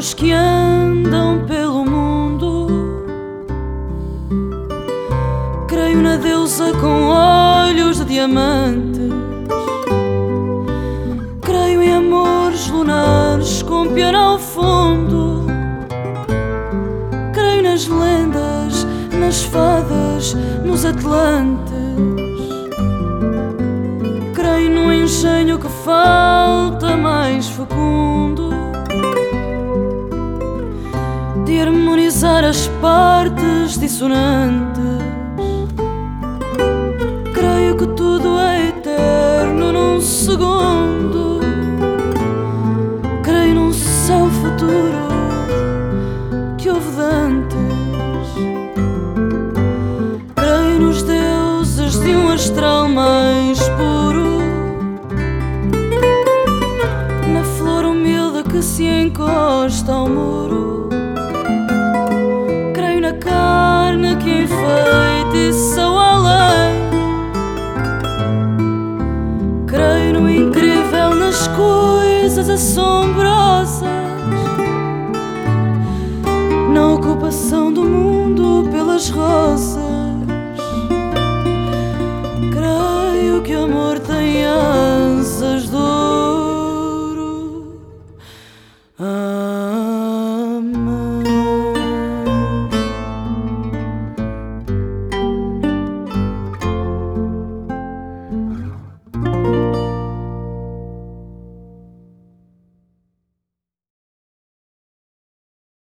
os que andam pelo mundo. Creio na deusa com olhos de diamantes. Creio em amores lunares com piano ao fundo. Creio nas lendas, nas fadas, nos atlantes. Creio no engenho que falta mais fecundo de harmonizar as partes dissonantes. Creio que tudo é eterno num segundo. Creio num céu futuro que houve de antes. Creio nos deuses de um astral mais puro, na flor humilde que se encosta ao muro. Creio na carne que enfeitiça o além. Creio no incrível nas coisas assombrosas, na ocupação do mundo pelas rosas.